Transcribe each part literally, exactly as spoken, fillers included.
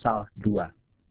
pasal dua.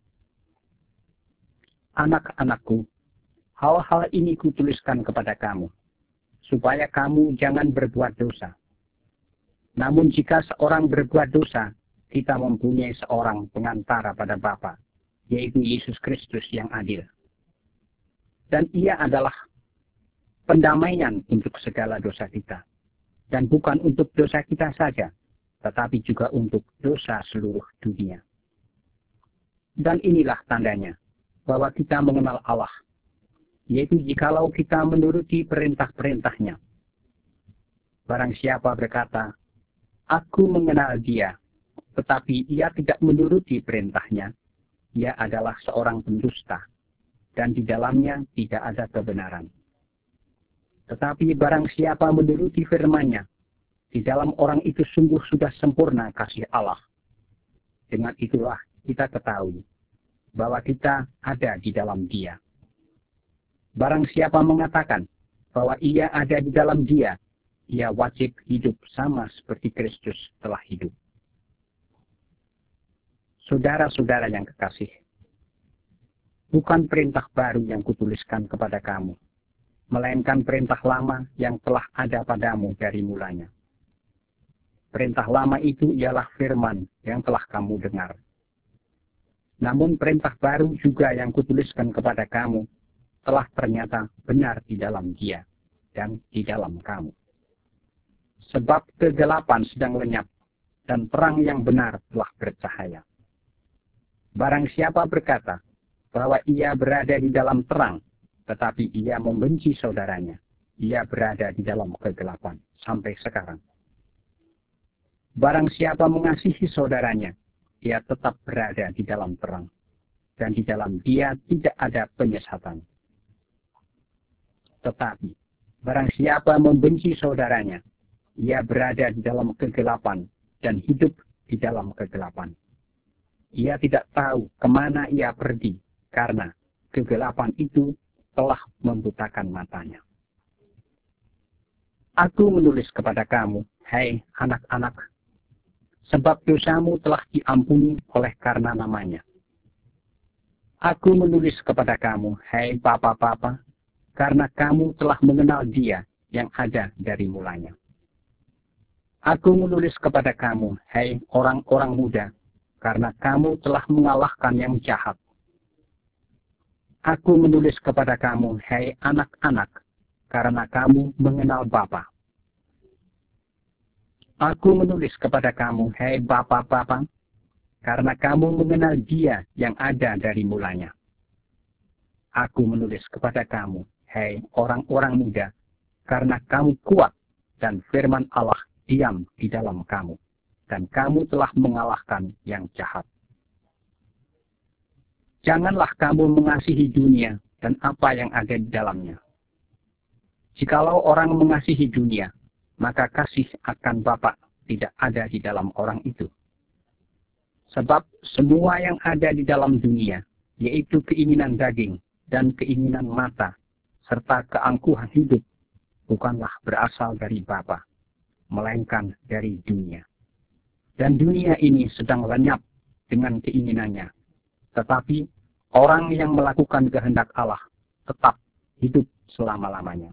Anak-anakku, hal-hal ini kutuliskan kepada kamu, supaya kamu jangan berbuat dosa. Namun jika seorang berbuat dosa, kita mempunyai seorang pengantara pada Bapa, yaitu Yesus Kristus yang adil. Dan ia adalah pendamaian untuk segala dosa kita. Dan bukan untuk dosa kita saja, tetapi juga untuk dosa seluruh dunia. Dan inilah tandanya, bahwa kita mengenal Allah, yaitu jikalau kita menuruti perintah-perintahnya. Barang siapa berkata, aku mengenal dia, tetapi ia tidak menuruti perintahnya, ia adalah seorang pendusta, dan di dalamnya tidak ada kebenaran. Tetapi barang siapa menuruti firman-Nya, di dalam orang itu sungguh sudah sempurna kasih Allah. Dengan itulah kita ketahui bahwa kita ada di dalam Dia. Barang siapa mengatakan bahwa ia ada di dalam Dia, ia wajib hidup sama seperti Kristus telah hidup. Saudara-saudara yang kekasih, bukan perintah baru yang kutuliskan kepada kamu, melainkan perintah lama yang telah ada padamu dari mulanya. Perintah lama itu ialah firman yang telah kamu dengar. Namun perintah baru juga yang kutuliskan kepada kamu telah ternyata benar di dalam Dia dan di dalam kamu. Sebab kegelapan sedang lenyap dan terang yang benar telah bercahaya. Barang siapa berkata bahwa ia berada di dalam terang, tetapi ia membenci saudaranya, ia berada di dalam kegelapan sampai sekarang. Barang siapa mengasihi saudaranya, ia tetap berada di dalam terang, dan di dalam dia tidak ada penyesatan. Tetapi, barang siapa membenci saudaranya, ia berada di dalam kegelapan dan hidup di dalam kegelapan. Ia tidak tahu kemana ia pergi, karena kegelapan itu telah membutakan matanya. Aku menulis kepada kamu, hai anak-anak, sebab dosamu telah diampuni oleh karena namanya. Aku menulis kepada kamu, hai papa-papa, karena kamu telah mengenal Dia yang ada dari mulanya. Aku menulis kepada kamu, hai orang-orang muda, karena kamu telah mengalahkan yang jahat. Aku menulis kepada kamu, hai anak-anak, karena kamu mengenal Bapa. Aku menulis kepada kamu, hai bapa-bapa, karena kamu mengenal Dia yang ada dari mulanya. Aku menulis kepada kamu, hai orang-orang muda, karena kamu kuat dan firman Allah diam di dalam kamu, dan kamu telah mengalahkan yang jahat. Janganlah kamu mengasihi dunia dan apa yang ada di dalamnya. Jikalau orang mengasihi dunia, maka kasih akan Bapa tidak ada di dalam orang itu. Sebab semua yang ada di dalam dunia, yaitu keinginan daging dan keinginan mata, serta keangkuhan hidup, bukanlah berasal dari Bapa, melainkan dari dunia. Dan dunia ini sedang lenyap dengan keinginannya. Tetapi orang yang melakukan kehendak Allah tetap hidup selama-lamanya.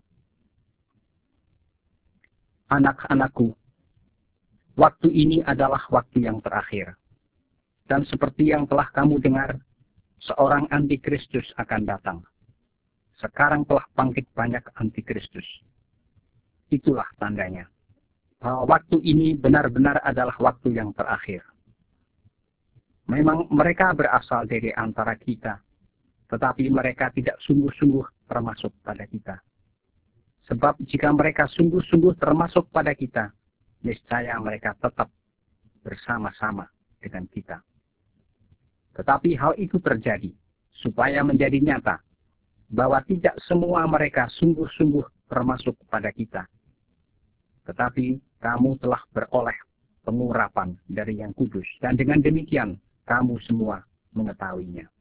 Anak-anakku, waktu ini adalah waktu yang terakhir. Dan seperti yang telah kamu dengar, seorang antikristus akan datang. Sekarang telah bangkit banyak antikristus. Itulah tandanya, bahwa waktu ini benar-benar adalah waktu yang terakhir. Memang mereka berasal dari antara kita, tetapi mereka tidak sungguh-sungguh termasuk pada kita. Sebab jika mereka sungguh-sungguh termasuk pada kita, niscaya mereka tetap bersama-sama dengan kita. Tetapi hal itu terjadi supaya menjadi nyata bahwa tidak semua mereka sungguh-sungguh termasuk pada kita. Tetapi kamu telah beroleh pengurapan dari Yang Kudus, dan dengan demikian kamu semua mengetahuinya.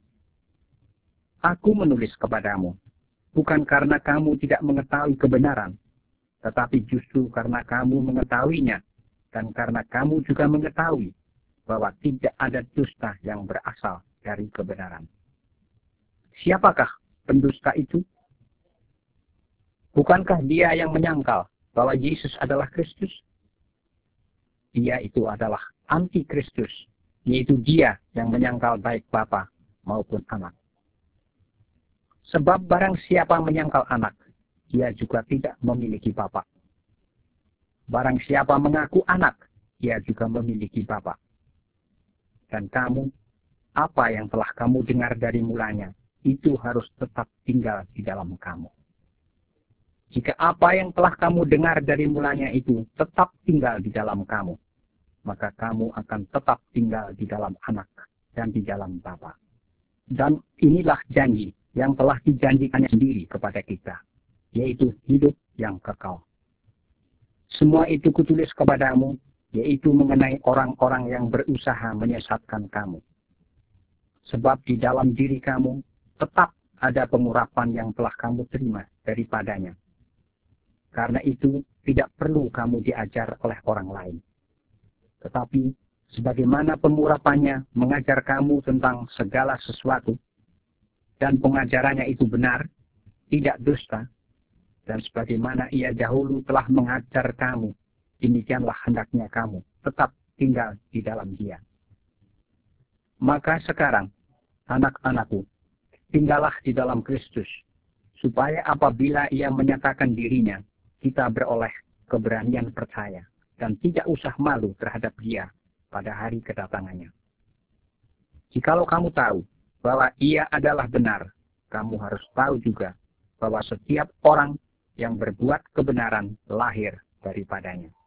Aku menulis kepadamu, bukan karena kamu tidak mengetahui kebenaran, tetapi justru karena kamu mengetahuinya, dan karena kamu juga mengetahui bahwa tidak ada dusta yang berasal dari kebenaran. Siapakah pendusta itu? Bukankah dia yang menyangkal bahwa Yesus adalah Kristus? Dia itu adalah anti-Kristus, yaitu dia yang menyangkal baik Bapa maupun anak. Sebab barang siapa menyangkal anak, dia juga tidak memiliki Bapa. Barang siapa mengaku anak, dia juga memiliki Bapa. Dan kamu, apa yang telah kamu dengar dari mulanya, itu harus tetap tinggal di dalam kamu. Jika apa yang telah kamu dengar dari mulanya itu tetap tinggal di dalam kamu, maka kamu akan tetap tinggal di dalam anak dan di dalam Bapa. Dan inilah janji yang telah dijanjikannya sendiri kepada kita, yaitu hidup yang kekal. Semua itu kutulis kepadamu, yaitu mengenai orang-orang yang berusaha menyesatkan kamu. Sebab di dalam diri kamu tetap ada pengurapan yang telah kamu terima daripadanya. Karena itu tidak perlu kamu diajar oleh orang lain. Tetapi sebagaimana pengurapannya mengajar kamu tentang segala sesuatu, dan pengajarannya itu benar, tidak dusta, dan sebagaimana ia dahulu telah mengajar kamu, demikianlah hendaknya kamu tetap tinggal di dalam dia. Maka sekarang, anak-anakku, tinggallah di dalam Kristus, supaya apabila ia menyatakan dirinya, kita beroleh keberanian percaya, dan tidak usah malu terhadap dia pada hari kedatangannya. Jikalau kamu tahu bahwa ia adalah benar, kamu harus tahu juga bahwa setiap orang yang berbuat kebenaran lahir daripadanya.